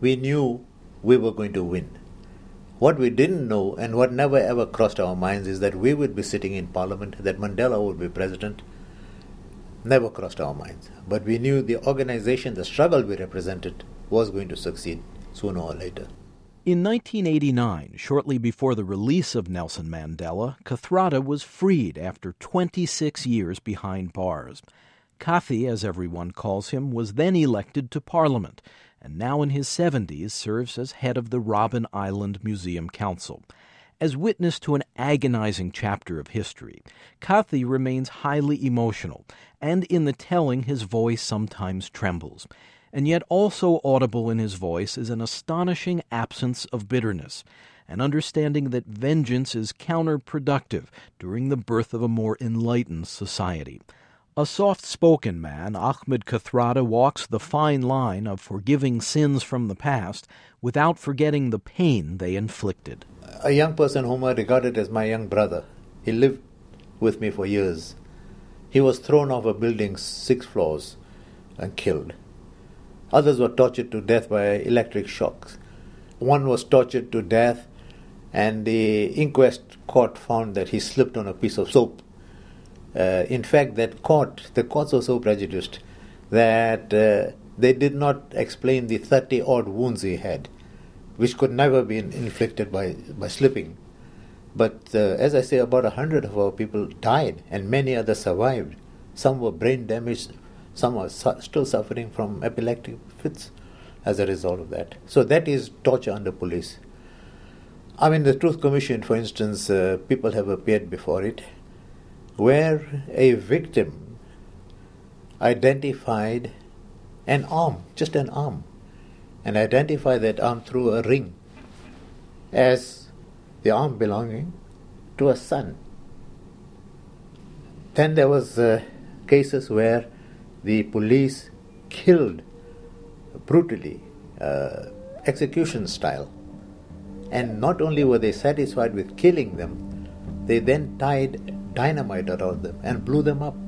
we knew we were going to win. What we didn't know, and what never ever crossed our minds, is that we would be sitting in Parliament, that Mandela would be president. Never crossed our minds. But we knew the organization, the struggle we represented, was going to succeed sooner or later. In 1989, shortly before the release of Nelson Mandela, Kathrada was freed after 26 years behind bars. Kathi, as everyone calls him, was then elected to Parliament, and now in his 70s serves as head of the Robben Island Museum Council. As witness to an agonizing chapter of history, Kathi remains highly emotional, and in the telling his voice sometimes trembles. And yet also audible in his voice is an astonishing absence of bitterness, an understanding that vengeance is counterproductive during the birth of a more enlightened society. A soft-spoken man, Ahmed Kathrada walks the fine line of forgiving sins from the past without forgetting the pain they inflicted. A young person whom I regarded as my young brother, he lived with me for years. He was thrown off a building 6 floors and killed. Others were tortured to death by electric shocks. One was tortured to death, and the inquest court found that he slipped on a piece of soap. In fact, the courts were so prejudiced that they did not explain the 30-odd wounds he had, which could never be inflicted by slipping. But as I say, about 100 of our people died, and many others survived. Some were brain damaged. Some are still suffering from epileptic fits as a result of that. So that is torture under police. I mean, the Truth Commission, for instance, people have appeared before it, where a victim identified an arm, just an arm, and identified that arm through a ring as the arm belonging to a son. Then there was cases where the police killed brutally, execution style. And not only were they satisfied with killing them, they then tied dynamite around them and blew them up.